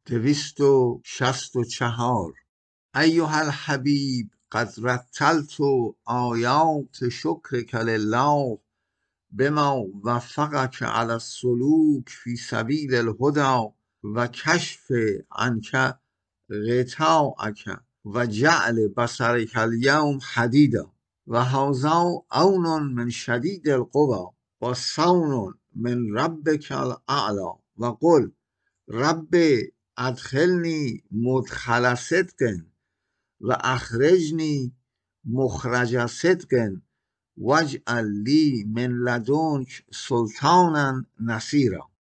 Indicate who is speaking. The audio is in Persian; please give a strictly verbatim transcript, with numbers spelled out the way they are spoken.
Speaker 1: دویست و شست و چهار. ایها الحبیب قد رتلت آیات شکرک لله بما وفقک علی السلوک فی سبیل الهدی و کشف عنک غطاءک و جعل بصرک الیوم حدیدا و هذا عون من شدید القوی و صون من ربک الاعلی و قل رب ادخلنی مدخل صدق و اخرجنی مخرج صدق واجعل لی من لدنک سلطانا نصیرا.